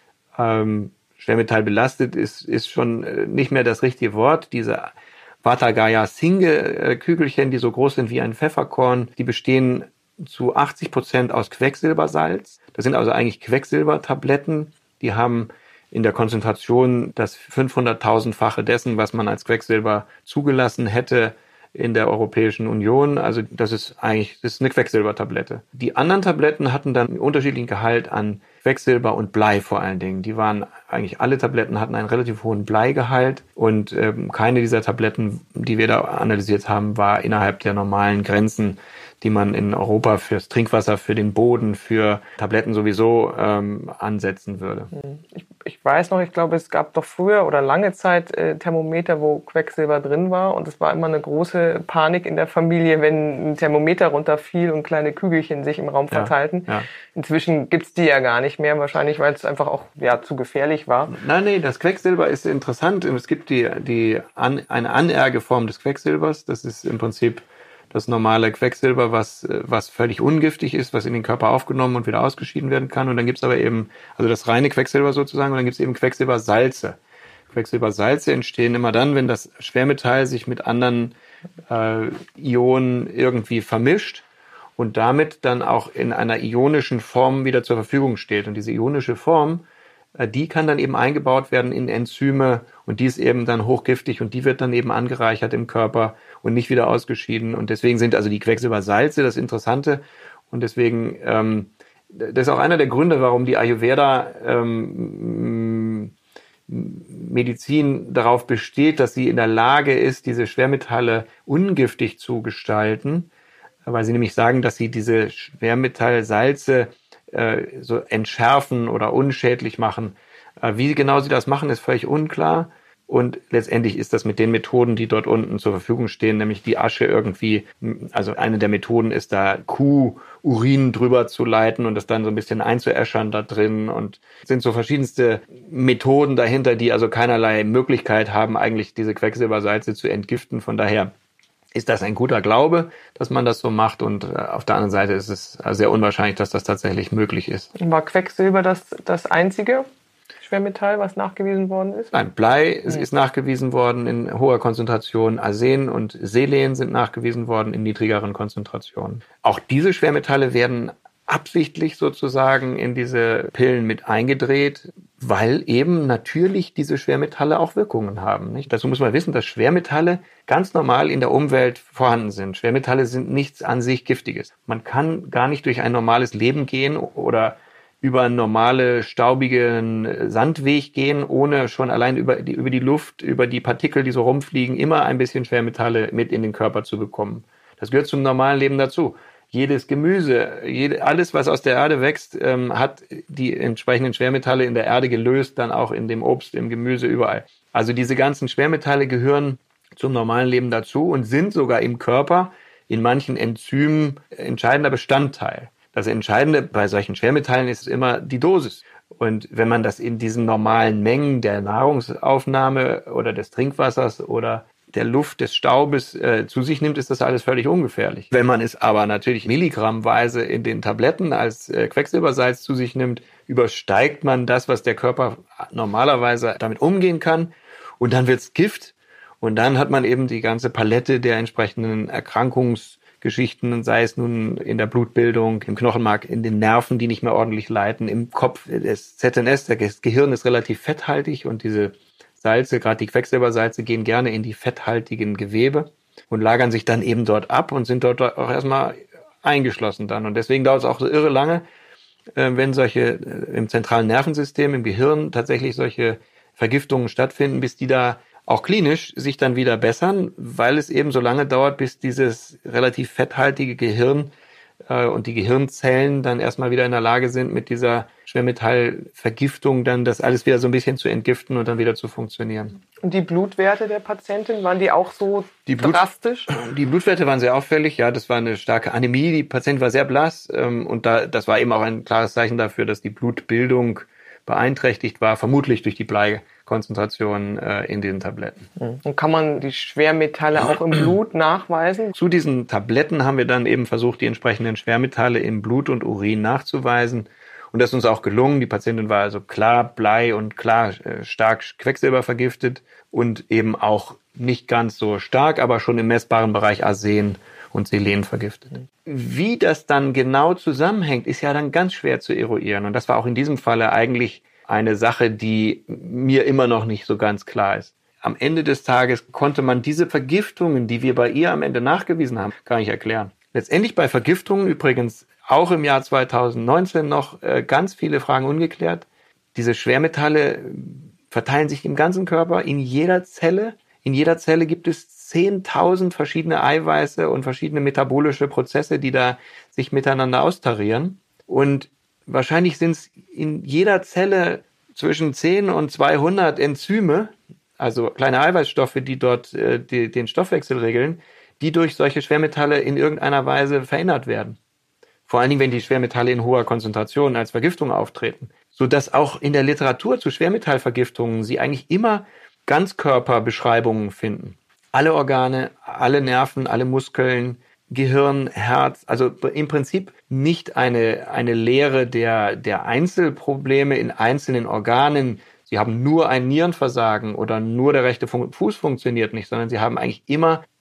Schwermetallbelastet ist schon nicht mehr das richtige Wort. Diese Vata Gaya Singhe Kügelchen, die so groß sind wie ein Pfefferkorn, die bestehen zu 80% aus Quecksilbersalz. Das sind also eigentlich Quecksilbertabletten. Die haben in der Konzentration das 500.000-fache dessen, was man als Quecksilber zugelassen hätte in der Europäischen Union. Also das ist eine Quecksilbertablette. Die anderen Tabletten hatten dann einen unterschiedlichen Gehalt an Quecksilber und Blei vor allen Dingen. Alle Tabletten hatten einen relativ hohen Bleigehalt, und keine dieser Tabletten, die wir da analysiert haben, war innerhalb der normalen Grenzen, die man in Europa fürs Trinkwasser, für den Boden, für Tabletten sowieso ansetzen würde. Ich weiß noch, ich glaube, es gab doch früher oder lange Zeit Thermometer, wo Quecksilber drin war, und es war immer eine große Panik in der Familie, wenn ein Thermometer runterfiel und kleine Kügelchen sich im Raum verteilten. Ja. Inzwischen gibt's die ja gar nicht mehr, wahrscheinlich, weil es einfach auch zu gefährlich war. Nein, das Quecksilber ist interessant. Es gibt eine Anergeform des Quecksilbers. Das ist im Prinzip das normale Quecksilber, was völlig ungiftig ist, was in den Körper aufgenommen und wieder ausgeschieden werden kann. Und dann gibt's aber eben, also das reine Quecksilber sozusagen, und dann gibt's eben Quecksilbersalze. Quecksilbersalze entstehen immer dann, wenn das Schwermetall sich mit anderen Ionen irgendwie vermischt und damit dann auch in einer ionischen Form wieder zur Verfügung steht. Und diese ionische Form, die kann dann eben eingebaut werden in Enzyme und die ist eben dann hochgiftig und die wird dann eben angereichert im Körper und nicht wieder ausgeschieden. Und deswegen sind also die Quecksilbersalze das Interessante. Und deswegen, das ist auch einer der Gründe, warum die Ayurveda Medizin darauf besteht, dass sie in der Lage ist, diese Schwermetalle ungiftig zu gestalten, weil sie nämlich sagen, dass sie diese Schwermetallsalze so entschärfen oder unschädlich machen. Wie genau sie das machen, ist völlig unklar. Und letztendlich ist das mit den Methoden, die dort unten zur Verfügung stehen, nämlich die Asche irgendwie, also eine der Methoden ist da Kuh-Urin drüber zu leiten und das dann so ein bisschen einzuäschern da drin und es sind so verschiedenste Methoden dahinter, die also keinerlei Möglichkeit haben, eigentlich diese Quecksilbersalze zu entgiften. Von daher ist das ein guter Glaube, dass man das so macht und auf der anderen Seite ist es sehr unwahrscheinlich, dass das tatsächlich möglich ist. War Quecksilber das einzige Schwermetall, was nachgewiesen worden ist? Nein, Blei ist nachgewiesen worden in hoher Konzentration. Arsen und Selen sind nachgewiesen worden in niedrigeren Konzentrationen. Auch diese Schwermetalle werden absichtlich sozusagen in diese Pillen mit eingedreht, weil eben natürlich diese Schwermetalle auch Wirkungen haben. Nicht? Dazu muss man wissen, dass Schwermetalle ganz normal in der Umwelt vorhanden sind. Schwermetalle sind nichts an sich Giftiges. Man kann gar nicht durch ein normales Leben gehen oder über einen normale staubigen Sandweg gehen, ohne schon allein über die Luft, über die Partikel, die so rumfliegen, immer ein bisschen Schwermetalle mit in den Körper zu bekommen. Das gehört zum normalen Leben dazu. Jedes Gemüse, alles, was aus der Erde wächst, hat die entsprechenden Schwermetalle in der Erde gelöst, dann auch in dem Obst, im Gemüse, überall. Also diese ganzen Schwermetalle gehören zum normalen Leben dazu und sind sogar im Körper in manchen Enzymen entscheidender Bestandteil. Das Entscheidende bei solchen Schwermetallen ist immer die Dosis. Und wenn man das in diesen normalen Mengen der Nahrungsaufnahme oder des Trinkwassers oder der Luft, des Staubes zu sich nimmt, ist das alles völlig ungefährlich. Wenn man es aber natürlich milligrammweise in den Tabletten als Quecksilbersalz zu sich nimmt, übersteigt man das, was der Körper normalerweise damit umgehen kann. Und dann wird's Gift. Und dann hat man eben die ganze Palette der entsprechenden Erkrankungsgeschichten, sei es nun in der Blutbildung, im Knochenmark, in den Nerven, die nicht mehr ordentlich leiten, im Kopf, das ZNS, das Gehirn ist relativ fetthaltig und diese Salze, gerade die Quecksilbersalze, gehen gerne in die fetthaltigen Gewebe und lagern sich dann eben dort ab und sind dort auch erstmal eingeschlossen dann. Und deswegen dauert es auch so irre lange, wenn solche im zentralen Nervensystem, im Gehirn tatsächlich solche Vergiftungen stattfinden, bis die da auch klinisch sich dann wieder bessern, weil es eben so lange dauert, bis dieses relativ fetthaltige Gehirn und die Gehirnzellen dann erstmal wieder in der Lage sind, mit dieser Schwermetallvergiftung dann das alles wieder so ein bisschen zu entgiften und dann wieder zu funktionieren. Und die Blutwerte der Patientin, waren die auch so drastisch? Die Blutwerte waren sehr auffällig, ja, das war eine starke Anämie, die Patientin war sehr blass und das war eben auch ein klares Zeichen dafür, dass die Blutbildung beeinträchtigt war, vermutlich durch die Bleikonzentration in den Tabletten. Und kann man die Schwermetalle auch im Blut nachweisen? Zu diesen Tabletten haben wir dann eben versucht, die entsprechenden Schwermetalle im Blut und Urin nachzuweisen. Und das ist uns auch gelungen. Die Patientin war also klar Blei und klar stark Quecksilber vergiftet und eben auch nicht ganz so stark, aber schon im messbaren Bereich Arsen und Selen vergiftet. Wie das dann genau zusammenhängt, ist ja dann ganz schwer zu eruieren. Und das war auch in diesem Falle eigentlich eine Sache, die mir immer noch nicht so ganz klar ist. Am Ende des Tages konnte man diese Vergiftungen, die wir bei ihr am Ende nachgewiesen haben, gar nicht erklären. Letztendlich bei Vergiftungen übrigens auch im Jahr 2019 noch ganz viele Fragen ungeklärt. Diese Schwermetalle verteilen sich im ganzen Körper, in jeder Zelle. In jeder Zelle gibt es 10.000 verschiedene Eiweiße und verschiedene metabolische Prozesse, die da sich miteinander austarieren. Und wahrscheinlich sind es in jeder Zelle zwischen 10 und 200 Enzyme, also kleine Eiweißstoffe, die dort den Stoffwechsel regeln, die durch solche Schwermetalle in irgendeiner Weise verändert werden. Vor allen Dingen, wenn die Schwermetalle in hoher Konzentration als Vergiftung auftreten. Sodass auch in der Literatur zu Schwermetallvergiftungen Sie eigentlich immer Ganzkörperbeschreibungen finden. Alle Organe, alle Nerven, alle Muskeln, Gehirn, Herz, also im Prinzip nicht eine Lehre der Einzelprobleme in einzelnen Organen. Sie haben nur ein Nierenversagen oder nur der rechte Fuß funktioniert nicht, sondern Sie haben eigentlich immer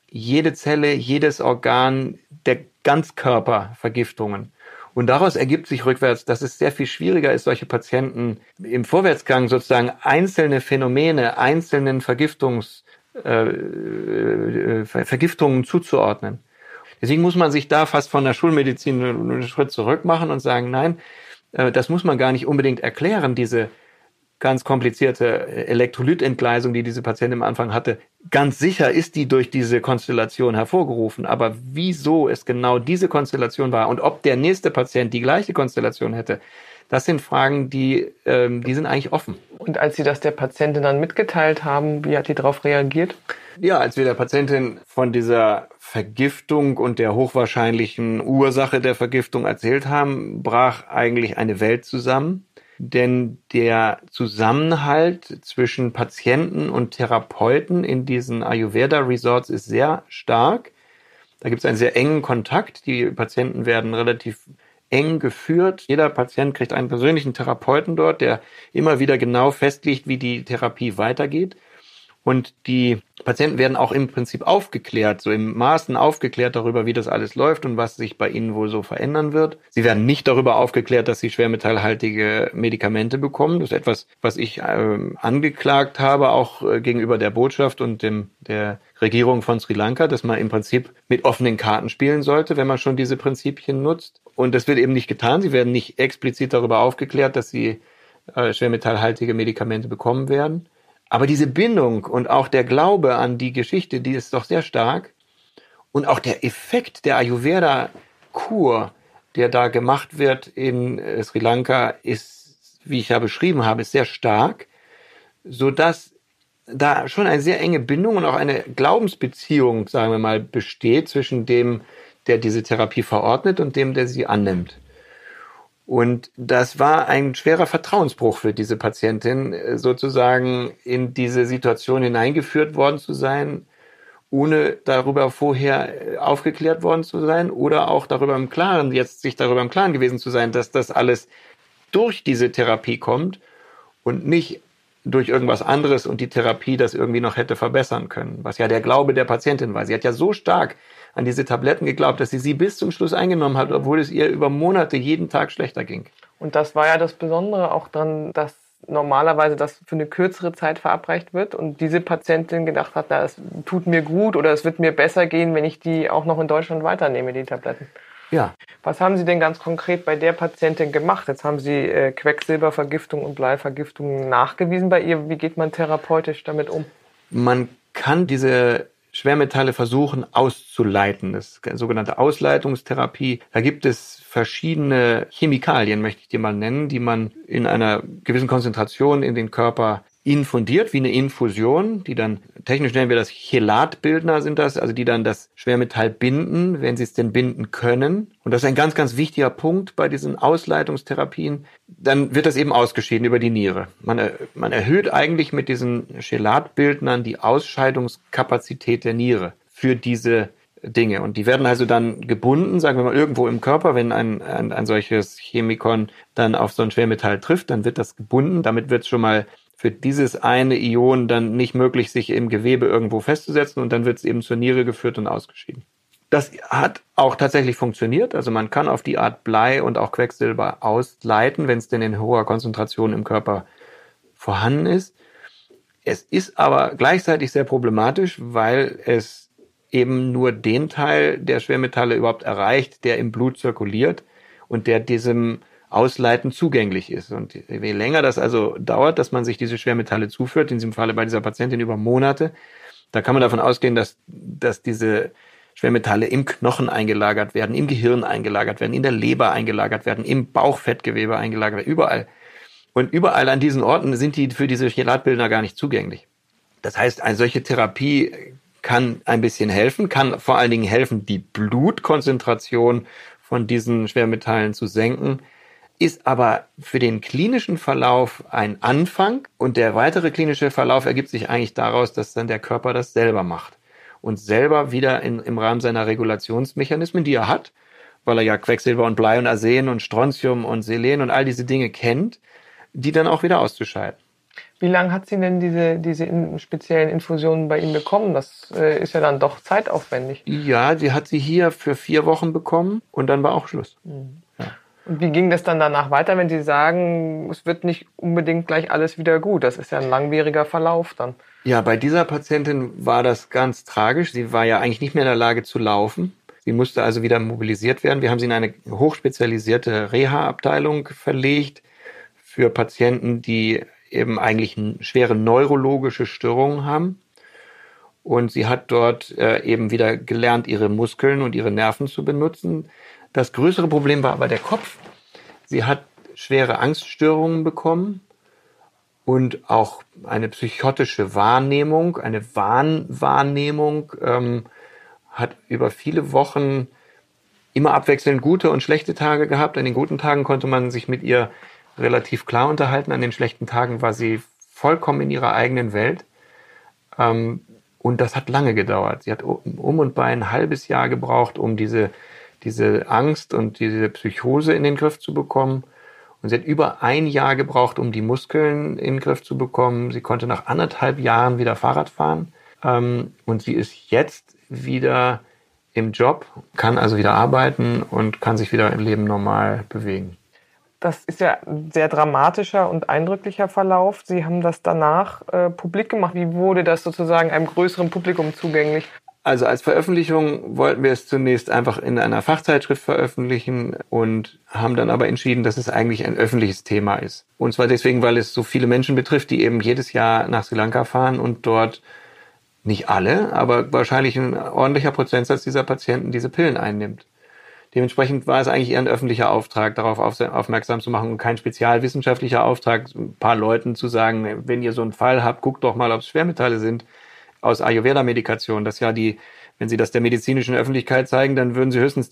jede Zelle, jedes Organ, der Ganzkörpervergiftungen. Und daraus ergibt sich rückwärts, dass es sehr viel schwieriger ist, solche Patienten im Vorwärtsgang sozusagen einzelne Phänomene, einzelnen Vergiftungen zuzuordnen. Deswegen muss man sich da fast von der Schulmedizin einen Schritt zurück machen und sagen, nein, das muss man gar nicht unbedingt erklären, diese ganz komplizierte Elektrolytentgleisung, die diese Patientin am Anfang hatte. Ganz sicher ist die durch diese Konstellation hervorgerufen, aber wieso es genau diese Konstellation war und ob der nächste Patient die gleiche Konstellation hätte, das sind Fragen, die sind eigentlich offen. Und als Sie das der Patientin dann mitgeteilt haben, wie hat die darauf reagiert? Ja, als wir der Patientin von dieser Vergiftung und der hochwahrscheinlichen Ursache der Vergiftung erzählt haben, brach eigentlich eine Welt zusammen. Denn der Zusammenhalt zwischen Patienten und Therapeuten in diesen Ayurveda-Resorts ist sehr stark. Da gibt es einen sehr engen Kontakt. Die Patienten werden relativ eng geführt. Jeder Patient kriegt einen persönlichen Therapeuten dort, der immer wieder genau festlegt, wie die Therapie weitergeht. Und die Patienten werden auch im Prinzip aufgeklärt, so im Maßen aufgeklärt darüber, wie das alles läuft und was sich bei ihnen wohl so verändern wird. Sie werden nicht darüber aufgeklärt, dass sie schwermetallhaltige Medikamente bekommen. Das ist etwas, was ich angeklagt habe, auch gegenüber der Botschaft und der Regierung von Sri Lanka, dass man im Prinzip mit offenen Karten spielen sollte, wenn man schon diese Prinzipien nutzt. Und das wird eben nicht getan. Sie werden nicht explizit darüber aufgeklärt, dass sie schwermetallhaltige Medikamente bekommen werden. Aber diese Bindung und auch der Glaube an die Geschichte, die ist doch sehr stark. Und auch der Effekt der Ayurveda-Kur, der da gemacht wird in Sri Lanka, ist, wie ich ja beschrieben habe, ist sehr stark, sodass da schon eine sehr enge Bindung und auch eine Glaubensbeziehung, sagen wir mal, besteht zwischen dem, der diese Therapie verordnet und dem, der sie annimmt. Und das war ein schwerer Vertrauensbruch für diese Patientin, sozusagen in diese Situation hineingeführt worden zu sein, ohne darüber vorher aufgeklärt worden zu sein oder auch sich darüber im Klaren gewesen zu sein, dass das alles durch diese Therapie kommt und nicht durch irgendwas anderes und die Therapie das irgendwie noch hätte verbessern können, was ja der Glaube der Patientin war. Sie hat ja so stark an diese Tabletten geglaubt, dass sie bis zum Schluss eingenommen hat, obwohl es ihr über Monate jeden Tag schlechter ging. Und das war ja das Besondere auch dran, dass normalerweise das für eine kürzere Zeit verabreicht wird und diese Patientin gedacht hat, es tut mir gut oder es wird mir besser gehen, wenn ich die auch noch in Deutschland weiternehme, die Tabletten. Ja. Was haben Sie denn ganz konkret bei der Patientin gemacht? Jetzt haben Sie Quecksilbervergiftung und Bleivergiftung nachgewiesen bei ihr. Wie geht man therapeutisch damit um? Man kann diese Schwermetalle versuchen auszuleiten. Das ist sogenannte Ausleitungstherapie. Da gibt es verschiedene Chemikalien, möchte ich dir mal nennen, die man in einer gewissen Konzentration in den Körper infundiert, wie eine Infusion, die dann, technisch nennen wir das Chelatbildner sind das, also die dann das Schwermetall binden, wenn sie es denn binden können. Und das ist ein ganz, ganz wichtiger Punkt bei diesen Ausleitungstherapien. Dann wird das eben ausgeschieden über die Niere. Man erhöht eigentlich mit diesen Chelatbildnern die Ausscheidungskapazität der Niere für diese Dinge. Und die werden also dann gebunden, sagen wir mal, irgendwo im Körper. Wenn ein solches Chemikon dann auf so ein Schwermetall trifft, dann wird das gebunden. Damit wird es schon mal für dieses eine Ion dann nicht möglich, sich im Gewebe irgendwo festzusetzen und dann wird es eben zur Niere geführt und ausgeschieden. Das hat auch tatsächlich funktioniert. Also man kann auf die Art Blei und auch Quecksilber ausleiten, wenn es denn in hoher Konzentration im Körper vorhanden ist. Es ist aber gleichzeitig sehr problematisch, weil es eben nur den Teil der Schwermetalle überhaupt erreicht, der im Blut zirkuliert und der diesem Ausleiten zugänglich ist. Und je länger das also dauert, dass man sich diese Schwermetalle zuführt, in diesem Falle bei dieser Patientin über Monate, da kann man davon ausgehen, dass diese Schwermetalle im Knochen eingelagert werden, im Gehirn eingelagert werden, in der Leber eingelagert werden, im Bauchfettgewebe eingelagert werden, überall. Und überall an diesen Orten sind die für diese Chelatbildner gar nicht zugänglich. Das heißt, eine solche Therapie kann ein bisschen helfen, kann vor allen Dingen helfen, die Blutkonzentration von diesen Schwermetallen zu senken, ist aber für den klinischen Verlauf ein Anfang und der weitere klinische Verlauf ergibt sich eigentlich daraus, dass dann der Körper das selber macht und selber wieder im Rahmen seiner Regulationsmechanismen, die er hat, weil er ja Quecksilber und Blei und Arsen und Strontium und Selen und all diese Dinge kennt, die dann auch wieder auszuscheiden. Wie lange hat sie denn diese speziellen Infusionen bei Ihnen bekommen? Das ist ja dann doch zeitaufwendig. Ja, sie hat sie hier für 4 Wochen bekommen und dann war auch Schluss. Ja. Und wie ging das dann danach weiter, wenn Sie sagen, es wird nicht unbedingt gleich alles wieder gut? Das ist ja ein langwieriger Verlauf dann. Ja, bei dieser Patientin war das ganz tragisch. Sie war ja eigentlich nicht mehr in der Lage zu laufen. Sie musste also wieder mobilisiert werden. Wir haben sie in eine hochspezialisierte Reha-Abteilung verlegt für Patienten, die eben eigentlich schwere neurologische Störungen haben. Und sie hat dort eben wieder gelernt, ihre Muskeln und ihre Nerven zu benutzen. Das größere Problem war aber der Kopf. Sie hat schwere Angststörungen bekommen und auch eine psychotische Wahrnehmung, eine Wahnwahrnehmung, hat über viele Wochen immer abwechselnd gute und schlechte Tage gehabt. An den guten Tagen konnte man sich mit ihr relativ klar unterhalten. An den schlechten Tagen war sie vollkommen in ihrer eigenen Welt. Und das hat lange gedauert. Sie hat um und bei ein halbes Jahr gebraucht, um diese Angst und diese Psychose in den Griff zu bekommen. Und sie hat über ein Jahr gebraucht, um die Muskeln in den Griff zu bekommen. Sie konnte nach 1,5 Jahren wieder Fahrrad fahren. Und sie ist jetzt wieder im Job, kann also wieder arbeiten und kann sich wieder im Leben normal bewegen. Das ist ja ein sehr dramatischer und eindrücklicher Verlauf. Sie haben das danach publik gemacht. Wie wurde das sozusagen einem größeren Publikum zugänglich? Also als Veröffentlichung wollten wir es zunächst einfach in einer Fachzeitschrift veröffentlichen und haben dann aber entschieden, dass es eigentlich ein öffentliches Thema ist. Und zwar deswegen, weil es so viele Menschen betrifft, die eben jedes Jahr nach Sri Lanka fahren und dort, nicht alle, aber wahrscheinlich ein ordentlicher Prozentsatz dieser Patienten diese Pillen einnimmt. Dementsprechend war es eigentlich eher ein öffentlicher Auftrag, darauf aufmerksam zu machen und kein spezialwissenschaftlicher Auftrag, ein paar Leuten zu sagen, wenn ihr so einen Fall habt, guckt doch mal, ob es Schwermetalle sind aus Ayurveda-Medikation. Das ja wenn Sie das der medizinischen Öffentlichkeit zeigen, dann würden Sie höchstens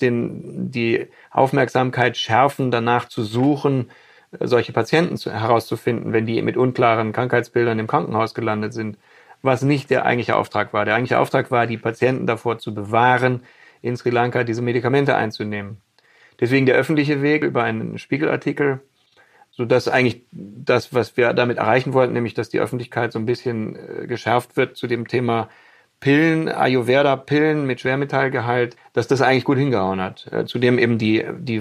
die Aufmerksamkeit schärfen, danach zu suchen, solche Patienten herauszufinden, wenn die mit unklaren Krankheitsbildern im Krankenhaus gelandet sind. Was nicht der eigentliche Auftrag war. Der eigentliche Auftrag war, die Patienten davor zu bewahren, in Sri Lanka diese Medikamente einzunehmen. Deswegen der öffentliche Weg über einen Spiegelartikel, sodass eigentlich das, was wir damit erreichen wollten, nämlich dass die Öffentlichkeit so ein bisschen geschärft wird zu dem Thema Pillen, Ayurveda-Pillen mit Schwermetallgehalt, dass das eigentlich gut hingehauen hat. Zudem eben die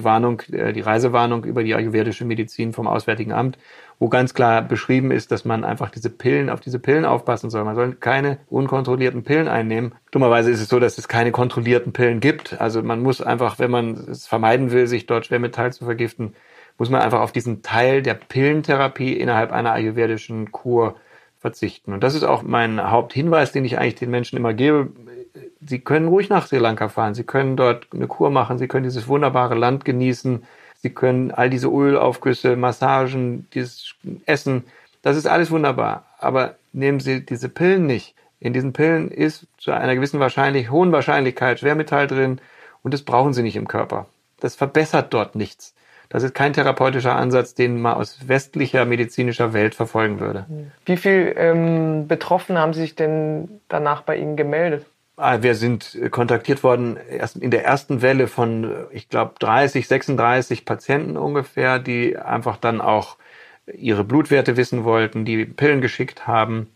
Reisewarnung über die ayurvedische Medizin vom Auswärtigen Amt, wo ganz klar beschrieben ist, dass man einfach auf diese Pillen aufpassen soll. Man soll keine unkontrollierten Pillen einnehmen. Dummerweise ist es so, dass es keine kontrollierten Pillen gibt. Also man muss einfach, wenn man es vermeiden will, sich dort Schwermetall zu vergiften, muss man einfach auf diesen Teil der Pillentherapie innerhalb einer ayurvedischen Kur verzichten. Und das ist auch mein Haupthinweis, den ich eigentlich den Menschen immer gebe. Sie können ruhig nach Sri Lanka fahren. Sie können dort eine Kur machen. Sie können dieses wunderbare Land genießen. Sie können all diese Ölaufgüsse, Massagen, dieses Essen. Das ist alles wunderbar. Aber nehmen Sie diese Pillen nicht. In diesen Pillen ist zu einer gewissen hohen Wahrscheinlichkeit Schwermetall drin und das brauchen Sie nicht im Körper. Das verbessert dort nichts. Das ist kein therapeutischer Ansatz, den man aus westlicher medizinischer Welt verfolgen würde. Wie viele Betroffene haben sich denn danach bei Ihnen gemeldet? Wir sind kontaktiert worden erst in der ersten Welle von, ich glaube, 36 Patienten ungefähr, die einfach dann auch ihre Blutwerte wissen wollten, die Pillen geschickt haben.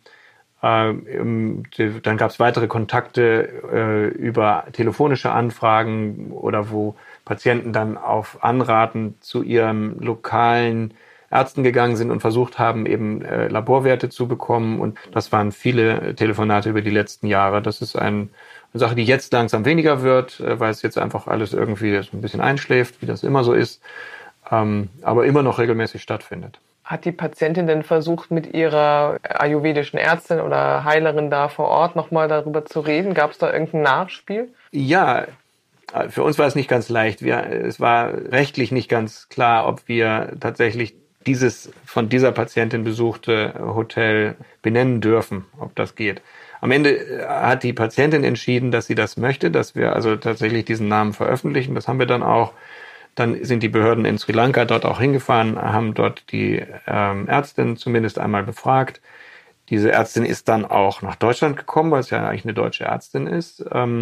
Dann gab es weitere Kontakte über telefonische Anfragen oder wo Patienten dann auf Anraten zu ihrem lokalen Ärzten gegangen sind und versucht haben, eben Laborwerte zu bekommen. Und das waren viele Telefonate über die letzten Jahre. Das ist eine Sache, die jetzt langsam weniger wird, weil es jetzt einfach alles irgendwie so ein bisschen einschläft, wie das immer so ist, aber immer noch regelmäßig stattfindet. Hat die Patientin denn versucht, mit ihrer ayurvedischen Ärztin oder Heilerin da vor Ort nochmal darüber zu reden? Gab es da irgendein Nachspiel? Ja, für uns war es nicht ganz leicht. Es war rechtlich nicht ganz klar, ob wir tatsächlich dieses von dieser Patientin besuchte Hotel benennen dürfen, ob das geht. Am Ende hat die Patientin entschieden, dass sie das möchte, dass wir also tatsächlich diesen Namen veröffentlichen. Das haben wir dann auch. Dann sind die Behörden in Sri Lanka dort auch hingefahren, haben dort die Ärztin zumindest einmal befragt. Diese Ärztin ist dann auch nach Deutschland gekommen, weil es ja eigentlich eine deutsche Ärztin ist.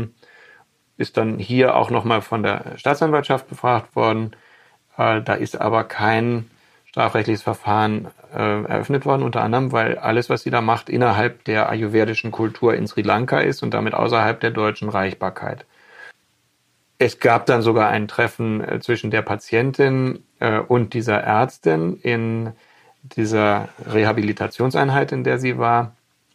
Ist dann hier auch nochmal von der Staatsanwaltschaft befragt worden. Da ist aber kein strafrechtliches Verfahren eröffnet worden, unter anderem, weil alles, was sie da macht, innerhalb der ayurvedischen Kultur in Sri Lanka ist und damit außerhalb der deutschen Reichbarkeit. Es gab dann sogar ein Treffen zwischen der Patientin und dieser Ärztin in dieser Rehabilitationseinheit, in der sie war.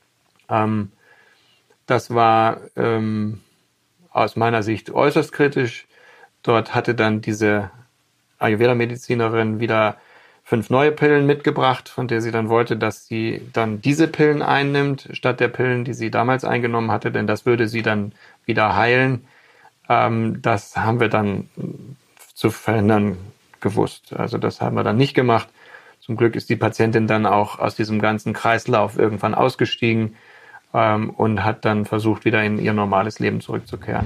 Das war aus meiner Sicht äußerst kritisch. Dort hatte dann diese Ayurveda-Medizinerin wieder 5 neue Pillen mitgebracht, von der sie dann wollte, dass sie dann diese Pillen einnimmt, statt der Pillen, die sie damals eingenommen hatte, denn das würde sie dann wieder heilen. Das haben wir dann zu verhindern gewusst. Also das haben wir dann nicht gemacht. Zum Glück ist die Patientin dann auch aus diesem ganzen Kreislauf irgendwann ausgestiegen und hat dann versucht, wieder in ihr normales Leben zurückzukehren.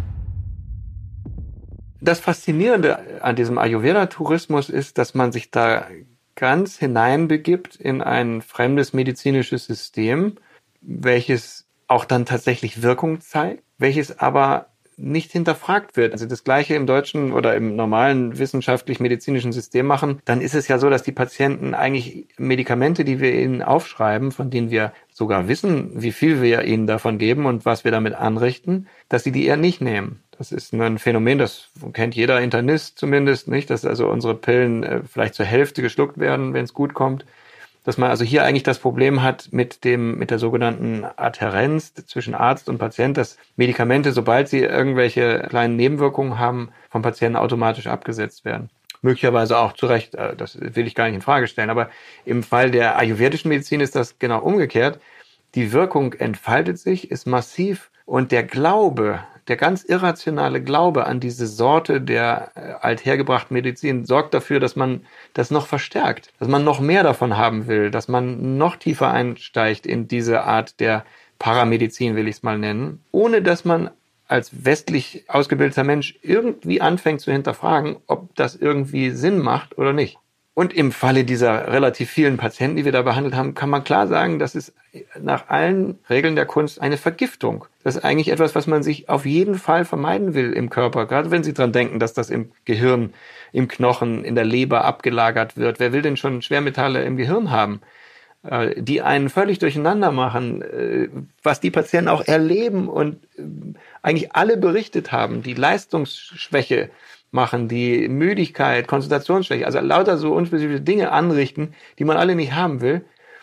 Das Faszinierende an diesem Ayurveda-Tourismus ist, dass man sich da ganz hineinbegibt in ein fremdes medizinisches System, welches auch dann tatsächlich Wirkung zeigt, welches aber nicht hinterfragt wird. Also das Gleiche im deutschen oder im normalen wissenschaftlich-medizinischen System machen, dann ist es ja so, dass die Patienten eigentlich Medikamente, die wir ihnen aufschreiben, von denen wir sogar wissen, wie viel wir ihnen davon geben und was wir damit anrichten, dass sie die eher nicht nehmen. Das ist ein Phänomen, das kennt jeder Internist zumindest, nicht, dass also unsere Pillen vielleicht zur Hälfte geschluckt werden, wenn es gut kommt. Dass man also hier eigentlich das Problem hat mit der sogenannten Adhärenz zwischen Arzt und Patient, dass Medikamente, sobald sie irgendwelche kleinen Nebenwirkungen haben, vom Patienten automatisch abgesetzt werden. Möglicherweise auch zu Recht, das will ich gar nicht in Frage stellen. Aber im Fall der ayurvedischen Medizin ist das genau umgekehrt. Die Wirkung entfaltet sich, ist massiv und der Glaube, der ganz irrationale Glaube an diese Sorte der althergebrachten Medizin sorgt dafür, dass man das noch verstärkt, dass man noch mehr davon haben will, dass man noch tiefer einsteigt in diese Art der Paramedizin, will ich es mal nennen, ohne dass man als westlich ausgebildeter Mensch irgendwie anfängt zu hinterfragen, ob das irgendwie Sinn macht oder nicht. Und im Falle dieser relativ vielen Patienten, die wir da behandelt haben, kann man klar sagen, das ist nach allen Regeln der Kunst eine Vergiftung. Das ist eigentlich etwas, was man sich auf jeden Fall vermeiden will im Körper. Gerade wenn Sie dran denken, dass das im Gehirn, im Knochen, in der Leber abgelagert wird. Wer will denn schon Schwermetalle im Gehirn haben, die einen völlig durcheinander machen, was die Patienten auch erleben und eigentlich alle berichtet haben, die Leistungsschwäche machen, die Müdigkeit, Konzentrationsschwäche, also lauter so unspezifische Dinge anrichten, die man alle nicht haben will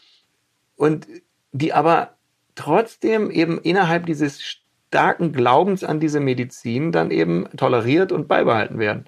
und die aber trotzdem eben innerhalb dieses starken Glaubens an diese Medizin dann eben toleriert und beibehalten werden.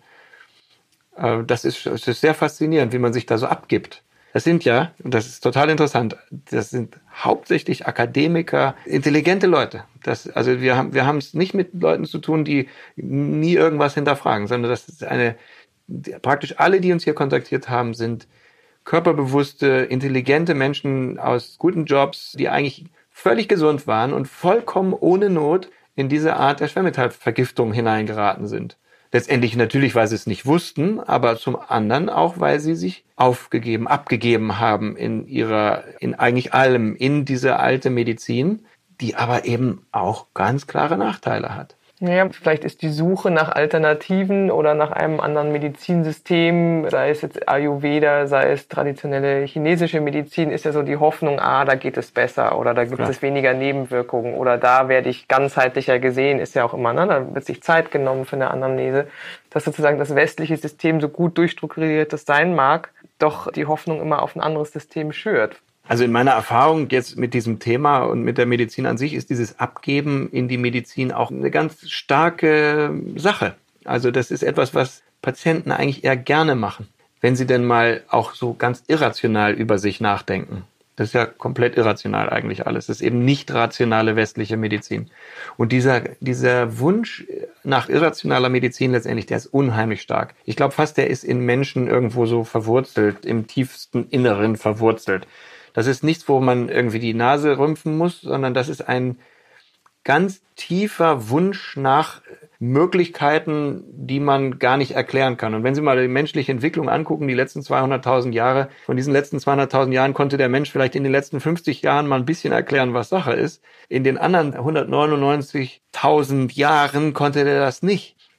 Das ist sehr faszinierend, wie man sich da so abgibt. Das sind ja, und das ist total interessant, das sind hauptsächlich Akademiker, intelligente Leute. Also wir haben es nicht mit Leuten zu tun, die nie irgendwas hinterfragen, sondern das ist praktisch alle, die uns hier kontaktiert haben, sind körperbewusste, intelligente Menschen aus guten Jobs, die eigentlich völlig gesund waren und vollkommen ohne Not in diese Art der Schwermetallvergiftung hineingeraten sind. Letztendlich natürlich, weil sie es nicht wussten, aber zum anderen auch, weil sie sich abgegeben haben in eigentlich allem, in diese alte Medizin, die aber eben auch ganz klare Nachteile hat. Naja, vielleicht ist die Suche nach Alternativen oder nach einem anderen Medizinsystem, sei es jetzt Ayurveda, sei es traditionelle chinesische Medizin, ist ja so die Hoffnung, da geht es besser oder da gibt es weniger Nebenwirkungen oder da werde ich ganzheitlicher gesehen, ist ja auch immer, ne? Da wird sich Zeit genommen für eine Anamnese, dass sozusagen das westliche System so gut durchstrukturiert das sein mag, doch die Hoffnung immer auf ein anderes System schürt. Also in meiner Erfahrung jetzt mit diesem Thema und mit der Medizin an sich ist dieses Abgeben in die Medizin auch eine ganz starke Sache. Also das ist etwas, was Patienten eigentlich eher gerne machen, wenn sie denn mal auch so ganz irrational über sich nachdenken. Das ist ja komplett irrational eigentlich alles. Das ist eben nicht rationale westliche Medizin. Und dieser Wunsch nach irrationaler Medizin letztendlich, der ist unheimlich stark. Ich glaube fast, der ist in Menschen irgendwo so verwurzelt, im tiefsten Inneren verwurzelt. Das ist nichts, wo man irgendwie die Nase rümpfen muss, sondern das ist ein ganz tiefer Wunsch nach Möglichkeiten, die man gar nicht erklären kann. Und wenn Sie mal die menschliche Entwicklung angucken, die letzten 200.000 Jahre, von diesen letzten 200.000 Jahren konnte der Mensch vielleicht in den letzten 50 Jahren mal ein bisschen erklären, was Sache ist. In den anderen 199.000 Jahren konnte der das nicht.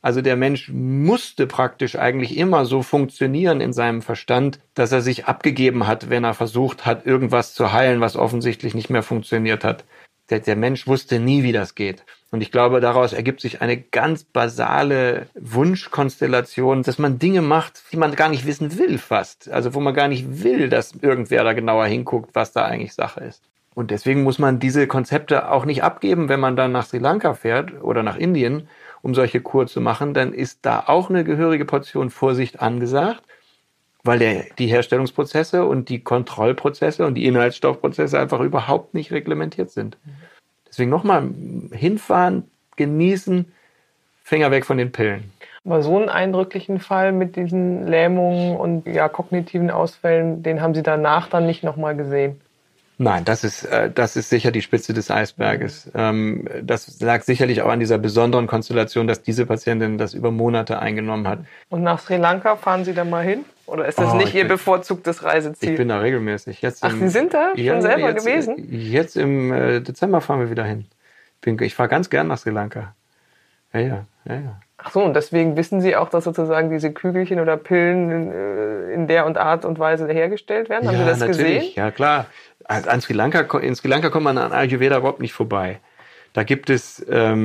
Also der Mensch musste praktisch eigentlich immer so funktionieren in seinem Verstand, dass er sich abgegeben hat, wenn er versucht hat, irgendwas zu heilen, was offensichtlich nicht mehr funktioniert hat. Der Mensch wusste nie, wie das geht. Und ich glaube, daraus ergibt sich eine ganz basale Wunschkonstellation, dass man Dinge macht, die man gar nicht wissen will fast. Also wo man gar nicht will, dass irgendwer da genauer hinguckt, was da eigentlich Sache ist. Und deswegen muss man diese Konzepte auch nicht abgeben, wenn man dann nach Sri Lanka fährt oder nach Indien, um solche Kur zu machen. Dann ist da auch eine gehörige Portion Vorsicht angesagt, weil die Herstellungsprozesse und die Kontrollprozesse und die Inhaltsstoffprozesse einfach überhaupt nicht reglementiert sind. Deswegen nochmal hinfahren, genießen, Finger weg von den Pillen. Aber so einen eindrücklichen Fall mit diesen Lähmungen und kognitiven Ausfällen, den haben Sie danach dann nicht nochmal gesehen? Nein, das ist sicher die Spitze des Eisberges. Das lag sicherlich auch an dieser besonderen Konstellation, dass diese Patientin das über Monate eingenommen hat. Und nach Sri Lanka fahren Sie da mal hin? Oder ist das nicht Ihr bevorzugtes Reiseziel? Ich bin da regelmäßig. Sie sind da schon selber gewesen? Jetzt im Dezember fahren wir wieder hin. Ich fahre ganz gern nach Sri Lanka. Ja. Ach so, und deswegen wissen Sie auch, dass sozusagen diese Kügelchen oder Pillen in der Art und Weise hergestellt werden? Haben Sie das natürlich gesehen? Ja, klar. Also in Sri Lanka kommt man an Ayurveda überhaupt nicht vorbei. Da gibt es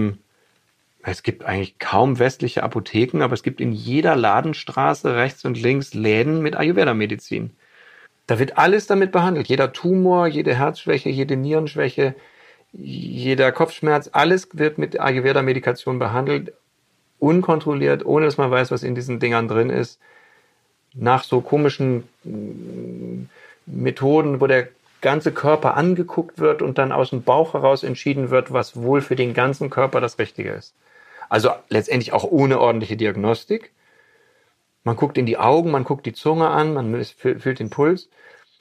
gibt eigentlich kaum westliche Apotheken, aber es gibt in jeder Ladenstraße rechts und links Läden mit Ayurveda-Medizin. Da wird alles damit behandelt. Jeder Tumor, jede Herzschwäche, jede Nierenschwäche, jeder Kopfschmerz, alles wird mit Ayurveda-Medikation behandelt, unkontrolliert, ohne dass man weiß, was in diesen Dingern drin ist. Nach so komischen Methoden, wo der ganze Körper angeguckt wird und dann aus dem Bauch heraus entschieden wird, was wohl für den ganzen Körper das Richtige ist. Also letztendlich auch ohne ordentliche Diagnostik. Man guckt in die Augen, man guckt die Zunge an, man fühlt den Puls.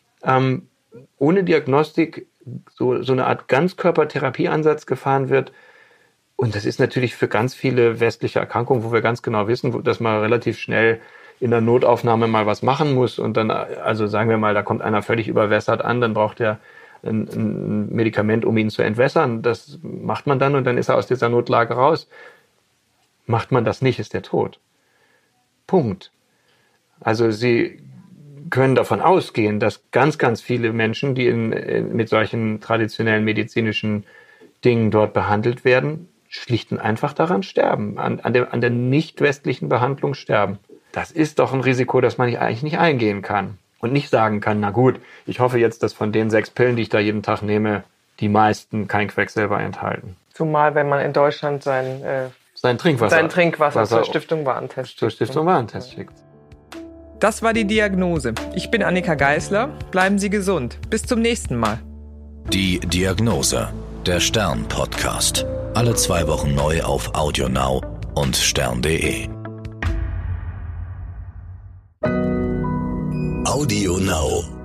Ohne Diagnostik so eine Art Ganzkörpertherapieansatz gefahren wird. Und das ist natürlich für ganz viele westliche Erkrankungen, wo wir ganz genau wissen, dass man relativ schnell in der Notaufnahme mal was machen muss und dann, also sagen wir mal, da kommt einer völlig überwässert an, dann braucht er ein Medikament, um ihn zu entwässern. Das macht man dann und dann ist er aus dieser Notlage raus. Macht man das nicht, ist er tot. Punkt. Also Sie können davon ausgehen, dass ganz, ganz viele Menschen, die mit solchen traditionellen medizinischen Dingen dort behandelt werden, schlicht und einfach daran sterben, an der nicht westlichen Behandlung sterben. Das ist doch ein Risiko, das man eigentlich nicht eingehen kann und nicht sagen kann, na gut, ich hoffe jetzt, dass von den 6 Pillen, die ich da jeden Tag nehme, die meisten kein Quecksilber enthalten. Zumal, wenn man in Deutschland sein Trinkwasser zur Stiftung Warentest schickt. Das war die Diagnose. Ich bin Annika Geisler. Bleiben Sie gesund. Bis zum nächsten Mal. Die Diagnose, der Stern-Podcast. Alle 2 Wochen neu auf AudioNow und stern.de. AudioNow.